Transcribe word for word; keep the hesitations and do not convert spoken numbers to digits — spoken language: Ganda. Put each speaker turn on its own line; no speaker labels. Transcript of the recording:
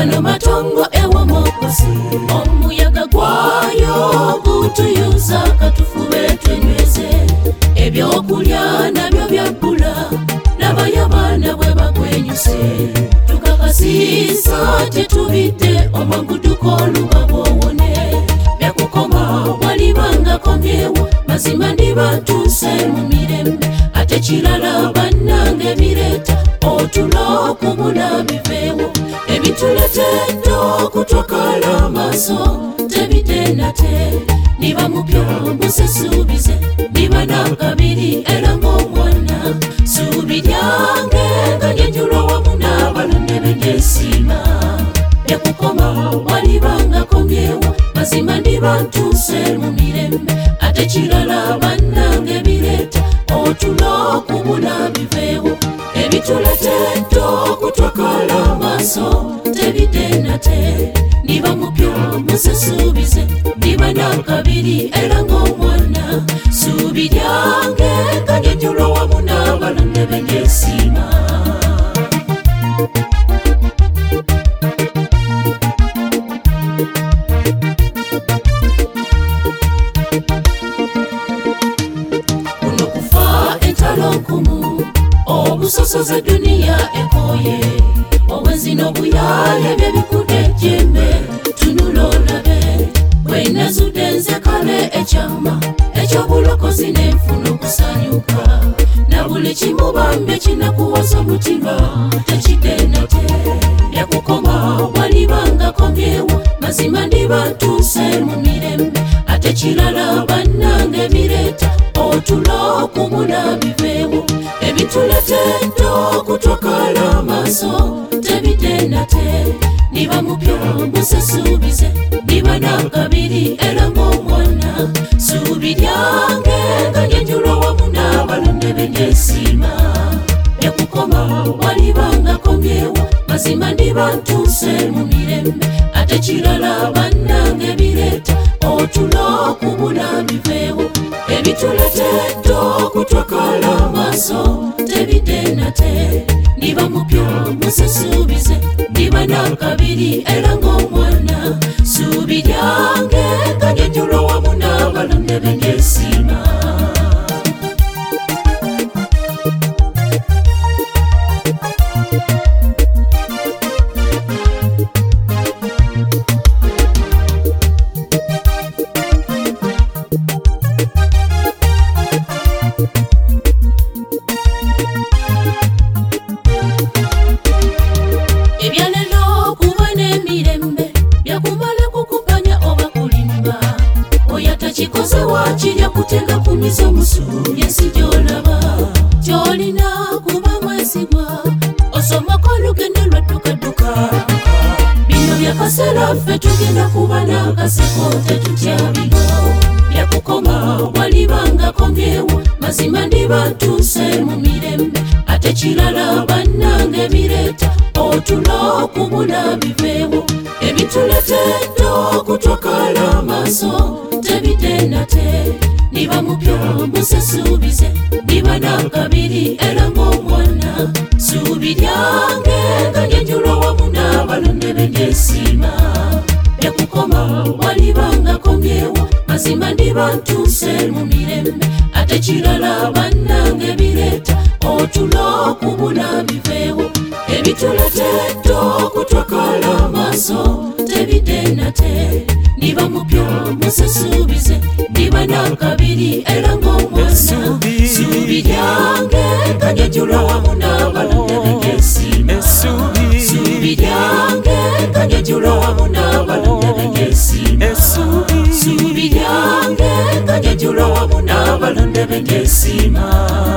gano matongo ewa mokosi omuyaga gwayo gutuyuza katufube twenyweze ebyokulya nabyo byabbula n'abayabana bwe bagwenyuse tukakasiisa tetubidde omwanguduko olubabo wone byakukoma walibanga komyewo mazima ndibatuuse mu mirembe ate kirala bannange bireeta otulo okubula biveewo ebituletedde okutwakala amaaso tebidde nate niba mupyo musesuubize niba nakabiri era ng'omwana suubi lyange nga lyenjulwa wamu n'abalonde b'enjeesiima byakukoma walibanga komyewo mazima ndiba ntuuse mu mirembe ate kirala bannange bireeta otulo okubula biveewo ebituletedde okutwakala amaaso tebidde nate niba mupyo musesuubize niba nakabiri era ng'omwana suubi lyange nga lyenjulwa wamu n'abalonde b'enjeesiima kuno kufa entalo nkumu obusosoze duniya ekoye obwenzi n'obuyaye byebikudde ejjembe tunula olabe bwenazudde nze kale ekyama ekyobulokozi n'enfuna okusanyuka na buli kimu bambi kinakuwoza omutima tekidde nate byakukoma walibanga komyewo mazima ndiba ntuuse mu mirembe ate kirala bannange bireeta otulo okubula biveewo ebituletedde okutwakala amaaso tebidde nate niba mupyo musesuubize niba nakabiri era ng'omwana suubi lyange nga lyenjulwa wamu n'abalonde b'enjeesiima byakukoma walibanga komyewo mazima ndiba ntuuse mu mirembe ate kirala bannange bireeta otulo okubula biveewo ebituletedde okutwakala amaaso tebidde nate niba mupyo musesuubize niba nakabiri era ng'omwana suubi lyange nga lyenjulwa wamu n'abalonde b'enjeesiima ebyalelo kuba n'emirembe byakumala kukupanya oba kulimba oyatakikoze wakirya kutenga kumiza omusuubi ensi gy'olaba gy'olina kuba mwesigwa osomako olugendo lwaddukaduka bino byakaseera ffe tugenda kuba n'akaseko tetutya bino byakukoma walibanga komyewo mazima ndiba ntuuse mu mirembe ate kirala bannange bireeta otulo okubula biveewo ebituletedde okutwakala amaaso tebidde nate niba mupyo musesuubize niba nakabiri era ng'omwana suubi lyange nga lyenjulwa wamu n'abalonde b'enjeesiima byakukoma walibanga komyewo mazima ndiba ntuuse mu mirembe ate kirala bannange bireeta otulo okubula biveewo ebituletedde okutwakala amaaso tebidde nate niba mupyo musesuubize niba nakabiri era ng'omwana suubi lyange nga lyenjulwa wamu n'abalonde b'enjeesiima suubi lyange nga lyenjulwa wamu n'abalonde b'enjeesiima suubi lyange nga lyenjulwa wamu n'abalonde b'enjeesiima